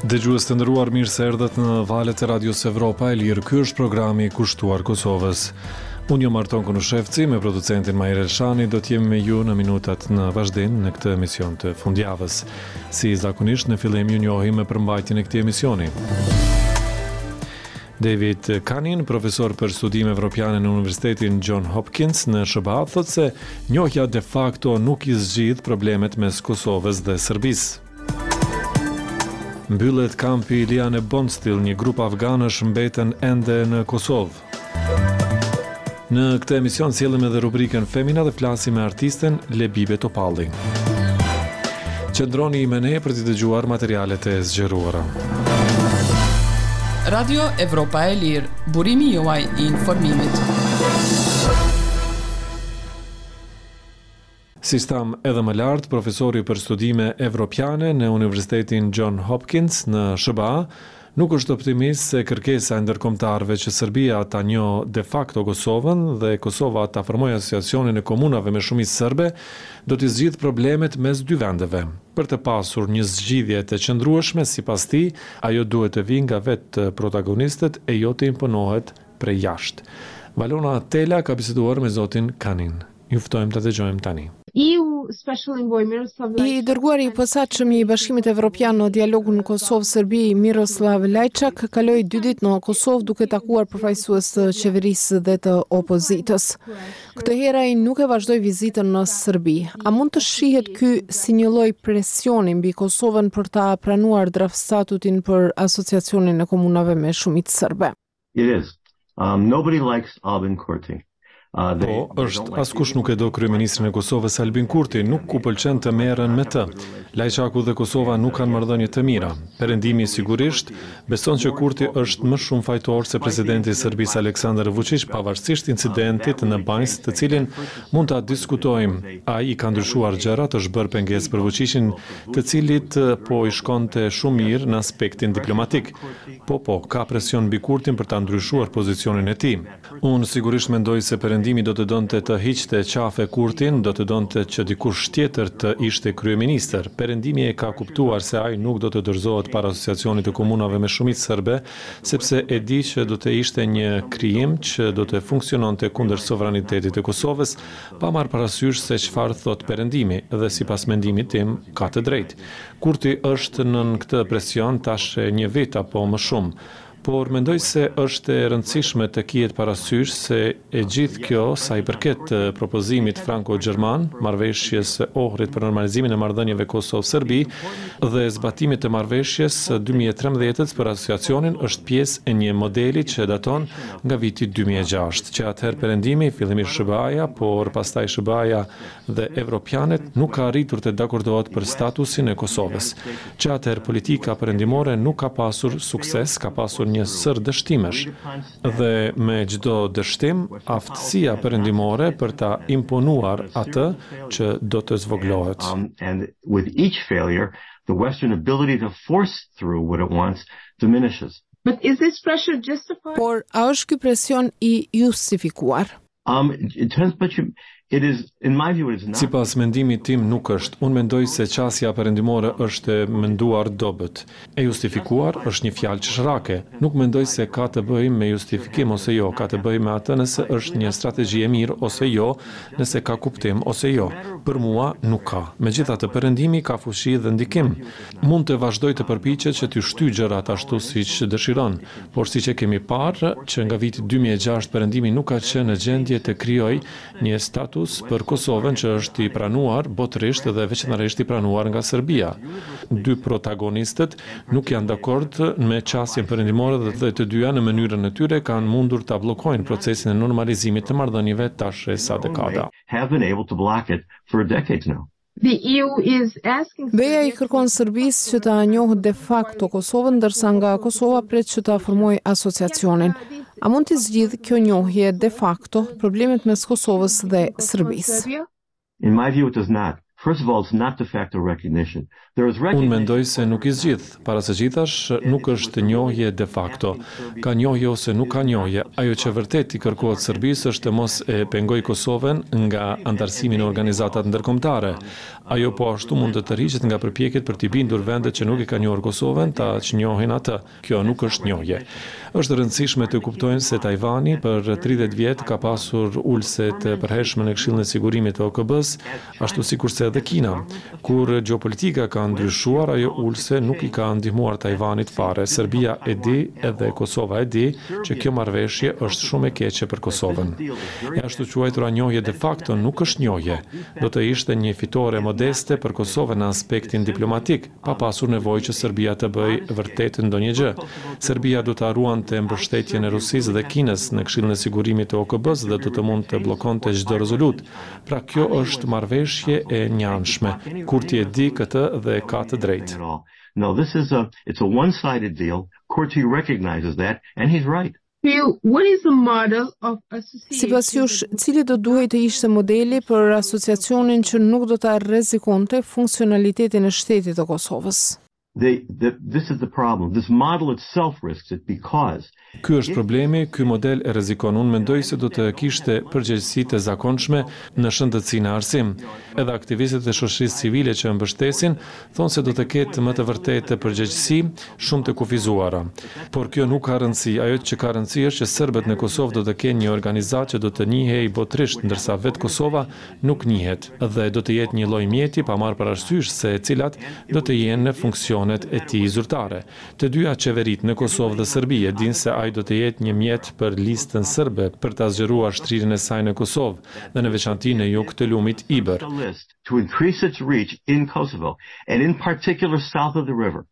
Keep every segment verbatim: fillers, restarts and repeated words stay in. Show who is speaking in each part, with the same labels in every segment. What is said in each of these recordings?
Speaker 1: Dëgjues të nderuar, mirë se erdhët në valët e Radios Evropa e Lirë. Ky është programi i kushtuar Kosovës. Unë jam Arton Konushevci, me producentin Majer Elshani, do t'jemi me ju në minutat në vazhdim në këtë emision të fundjavës. Si zakonisht, në fillim ju njohim me përmbajtjen e këtij emisioni. David Kanin, profesor për studime evropiane në Universitetin John Hopkins në S B A, thotë se njohja de facto nuk i zgjidh problemet mes Kosovës dhe Serbisë. Mbyllet kampi Liane Bonstil, një grup afganësh mbeten ende në Kosovë. Në këtë emision sjellim edhe rubrikën Femina dhe flasim me artisten Lebibe Topalli. Qëndroni me ne për të dëgjuar materialet e zgjeruara.
Speaker 2: Radio Evropa e Lirë, burimi juaj i informimit.
Speaker 1: Si stam edhe më lartë, profesori për studime evropiane në Universitetin John Hopkins në S B A nuk është optimist se kërkesa e ndërkombëtarëve që Serbia ta njohë de facto Kosovën dhe Kosova ta formojë asociacionin e komunave me shumicë serbe do të zgjidhë problemet mes dy vendeve. Për të pasur një zgjidhje të qëndrueshme, sipas tij, ajo duhet të vijë nga vetë protagonistët e jo të imponohet prej jashtë. Valona Tela ka biseduar me zotin Kanin. Ju ftojmë të dëgjojmë tani.
Speaker 3: I dërguari i posaçëm i Bashkimit Evropian në dialogun Kosovë-Serbi, Miroslav Lajçak, kaloi dy ditë në Kosovë duke takuar përfaqësues të qeverisë dhe të opozitës. Këtë herë ai nuk e vazhdoi vizitën në Serbi. A mund të shihet ky si një lloj presioni mbi Kosovën për ta pranuar draft statutin për asociacionin e komunave me shumicë serbe?
Speaker 4: It is. Um, nobody likes Albin Kurti.
Speaker 1: Po, është, askush nuk e do kryeministrin e Kosovës Albin Kurti, nuk ku pëlqen të merren me të. Lajçaku dhe Kosova nuk kanë marrëdhënie të mira. Perëndimi sigurisht beson që Kurti është më shumë fajtor se presidenti i Serbisë Aleksandar Vučić, pavarësisht incidentit në Banjs, të cilin mund ta diskutojmë. Ai ka ndryshuar gjërat, është bërë pengesë për Vučićin, të cilit po i shkonte shumë mirë në aspektin diplomatik. Po, po, ka presion mbi Kurtin për ta ndryshuar pozicionin e tij. Unë sigurisht mendoj se perëndimi do të donte të hiqte qafe Kurtin, do të donte që dikush tjetër të ishte kryeministër. Perëndimi e ka kuptuar se ai nuk do të dorëzohet para asociacionit të komunave me shumicë serbe, sepse e di që do të ishte një krijim që do të funksiononte kundër sovranitetit të Kosovës, pa marrë parasysh se çfarë thot perëndimi, dhe sipas mendimit tim ka të drejtë. Kurti është nën këtë presion tash një vit apo më shumë. Por mendoj se është e rëndësishme të kihet parasysh se e gjithë kjo sa i përket propozimit franko-gjerman, marrëveshjes së Ohrit për normalizimin e marrëdhënieve Kosovë-Serbi dhe zbatimit të marrëveshjes së dy mijë e trembëdhjetë për asociacionin është pjesë e një modeli që daton nga viti dy mijë e gjashtë, që atëherë perëndimi, fillimisht S B A-ja, por pastaj S B A-ja dhe evropianët nuk ka arritur të dakordohet për statusin e Kosovës. Që atëherë politika perëndimore nuk ka pasur sukses, ka pasur një sër dështimesh dhe me çdo dështim aftësia perëndimore për ta imponuar atë që do të zvoglohet.
Speaker 4: Um, and with each failure, the Western ability to force through what it wants diminishes.
Speaker 3: But is this pressure justified? Por a është ky presion i justifikuar?
Speaker 4: Um, it turns, but you, it is, in my view, it is not.
Speaker 1: Sipas mendimit tim nuk është. Unë mendoj se qasja perëndimore është e menduar dobët. E justifikuar është një fjalë çeshrake. Nuk mendoj se ka të bëjë me justifikim ose jo, ka të bëjë me atë nëse është një strategji e mirë ose jo, nëse ka kuptim ose jo. Për mua nuk ka. Megjithatë, perëndimi ka fushi dhe ndikim. Mund të vazhdoj të përpiqet që të shtyjë gjërat ashtu siç dëshiron, por siç e kemi parë që nga viti dy mijë e gjashtë perëndimi nuk ka qenë në gjendje të krijojë një status për Kosovën që është i pranuar botërisht dhe veçanërisht i pranuar nga Serbia. Dy protagonistët nuk janë dakord me qasjen perëndimore dhe të dyja në mënyrën e tyre kanë mundur ta bllokojnë procesin e normalizimit të marrëdhënieve tash sa dekada.
Speaker 4: Have been able to block it for decades now.
Speaker 3: The E U is asking B-ja i kërkon Serbisë që ta njohë de facto Kosovën, ndërsa nga Kosova pret që ta formojë asociacionin. A mund të zgjidhë kjo njohje de facto problemet mes Kosovës dhe Serbisë?
Speaker 4: In my view, it does not. First of all, it's not de facto recognition. There is
Speaker 1: Unë
Speaker 4: recognition.
Speaker 1: mendoj se nuk i zgjidh, para së gjithash nuk është njohje de facto. Ka njohje ose nuk ka njohje. Ajo që vërtet i kërkohet Serbisë është të mos e pengoj Kosovën nga antarësimi në organizatat ndërkombëtare. Ajo po ashtu mund të tërhiqet nga përpjekjet për t'i bindur vendet që nuk e kanë njohur Kosovën ta që njohin atë. Kjo nuk është njohje. Është rëndësishme të kuptojnë se Tajvani për tridhjetë vjet ka pasur ulse të përhershme në Këshillin e Sigurimit të O K B-s, ashtu sikurse edhe Kina. Kur gjeopolitika ka ndryshuar, ajo ulse nuk i ka ndihmuar Tajvanit fare. Serbia e di edhe Kosova e di që kjo marrëveshje është shumë e keqe për Kosovën. E ashtu quajtura njohje de facto nuk është njohje. Do të ishte një fitore modeste për Kosovën në aspektin diplomatik, pa pasur nevojë që Serbia të bëjë vërtet ndonjë gjë. Serbia do të ruante mbështetjen e Rusisë dhe Kinës në Këshillin e Sigurimit të O K B-s dhe do të mund të bllokonte çdo rezolut. Pra kjo është marrëveshje e njanshme. Kurti e di këtë dhe ka të drejtë.
Speaker 4: No, this is a it's a one-sided deal. Kurti recognizes that and he's right.
Speaker 5: What is the model of association?
Speaker 3: Sipas jush, cili do duhej të ishte modeli për asociacionin që nuk do ta rrezikonte funksionalitetin e shtetit të Kosovës?
Speaker 4: They, the, this is the problem. This model itself risks it because
Speaker 1: Ky është problemi, ky model e rrezikon. Unë mendoj se do të kishte përgjegjësi të zakonshme në shëndetësi në arsim. Edhe aktivistët e shoqërisë civile që mbështesin thonë se do të ketë më të vërtetë përgjegjësi shumë të kufizuara. Por kjo nuk ka rëndësi. Ajo që ka rëndësi është që serbët në Kosovë do të kenë një organizatë që do të njihej botërisht, ndërsa vetë Kosova nuk njihet dhe do të jetë një lloj mjeti pa marrë parasysh se cilat do të jenë në funksionet e tij zyrtare. Të dyja qeveritë në Kosovë dhe Serbi e dinë se ai do të jetë një mjet për listën serbe për ta zgjeruar shtrirjen e saj në Kosovë dhe në veçanti në jug të lumit Iber.
Speaker 4: To increase its reach in Kosovo and in particular south of the river.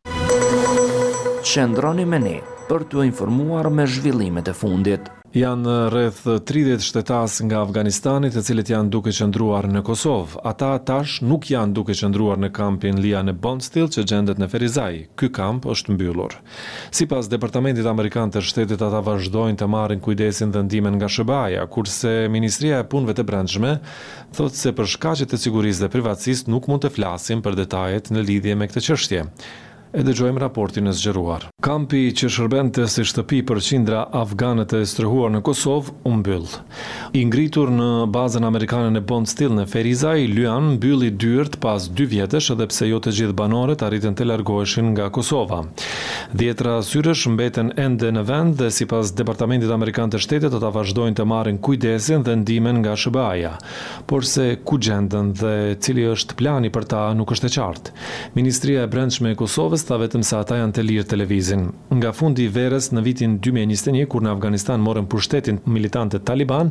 Speaker 6: Qëndroni me ne për t'u informuar me zhvillimet e fundit.
Speaker 1: Janë rreth tridhjetë shtetas nga Afganistani të cilët janë duke qëndruar në Kosovë. Ata tash nuk janë duke qëndruar në kampin Lia në Bondstill që gjendet në Ferizaj. Ky kamp është mbyllur. Sipas Departamentit Amerikan të Shtetit, ata vazhdojnë të marrin kujdesin dhe ndihmën nga S B A-ja, kurse Ministria e Punëve të Brendshme thotë se për shkaqe të sigurisë dhe privatësisë nuk mund të flasim për detajet në lidhje me këtë çështje. E dëgjojmë raportin e zgjeruar. Kampi që shërbente si shtëpi për qindra afgane të strehur në Kosovë u mbyll. I ngritur në bazën amerikane në Bondstill në Ferizaj, Lyan mbylli dyert pas dy vjetësh edhe pse jo të gjithë banorët arritën të largoheshin nga Kosova. Dhjetra zyresh mbeten ende në vend dhe sipas Departamentit Amerikan të Shtetit ata vazhdojnë të marrin kujdesin dhe ndihmën nga S B A-ja. Por se ku gjenden dhe cili është plani për ta nuk është e qartë. Ministria e Brendshme e Kosovës tha vetëm se ata janë të lirë të lëvizin. Nga fundi i verës në vitin dy mijë e njëzet e një, kur në Afganistan morën pushtetin militantët Taliban,